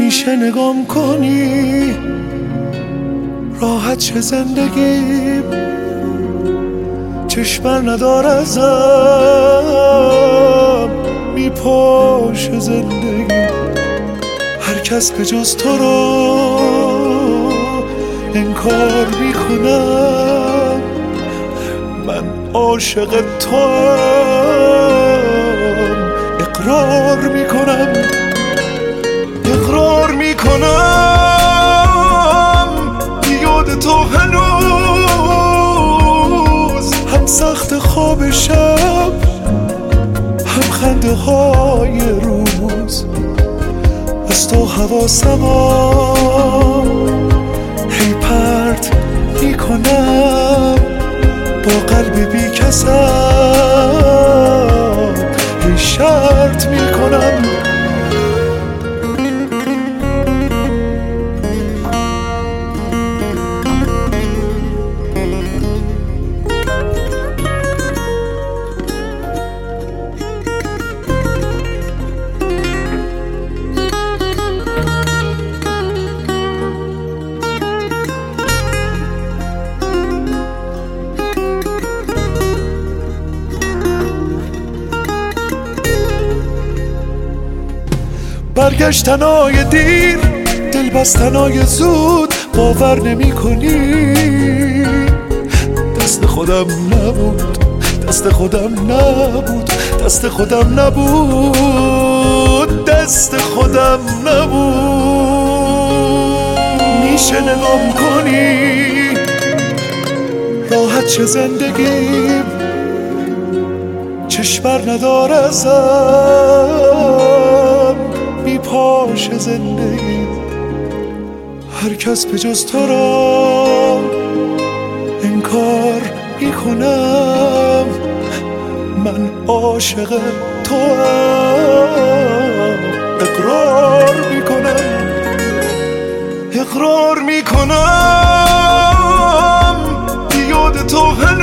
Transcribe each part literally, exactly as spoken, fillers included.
میشه نگام کنی راحت چه زندگیم، چشم بر ندار ازم میپاشه زندگی. هر کس به جز تو رو انکار میکنم، من عاشق توام اقرار میکنم، اقرار میکنم یاد تو هنوز هم سخت خواب شب هم خنده های روز. از تو حواسمو هی پرت میکنم، با قلب بی کسم هی شرط میکنم. برگشتنای دیر، دل بستنای زود، باور نمی کنی دست خودم نبود، دست خودم نبود، دست خودم نبود، دست خودم نبود. میشه نگام کنی راحت چه زندگیم، چشم بر ندار ازم میپاشه زندگی. هر کس به جز تو را انکار میکنم، من عاشق توام اقرار میکنم، اقرار میکنم یاد تو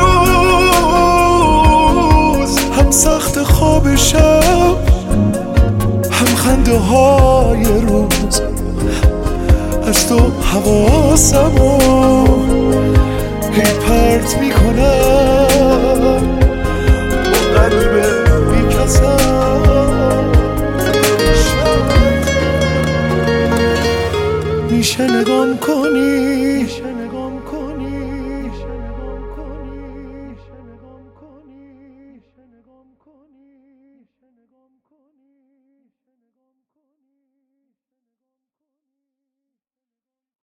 هنوز هم سخت خواب شب هم خنده های روز. از تو حواسمو هی پرت میکنم، با قلب بی کسم میشه نگام کنی